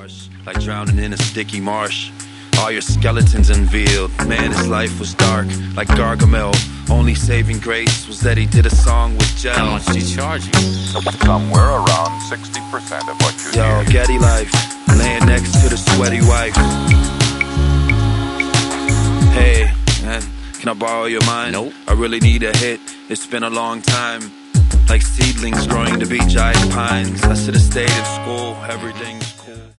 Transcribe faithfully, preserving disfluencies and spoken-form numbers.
harsh, like drowning in a sticky marsh. All your skeletons unveiled. Man, his life was dark, like Gargamel. Only saving grace was that he did a song with gel. How much did he charge you? Somewhere around sixty percent of what you Yo, hear. Getty life, laying next to the sweaty wife. Hey, man, can I borrow your mind? Nope. I really need a hit. It's been a long time. Like seedlings growing to be giant pines. I should have stayed in school. Everything's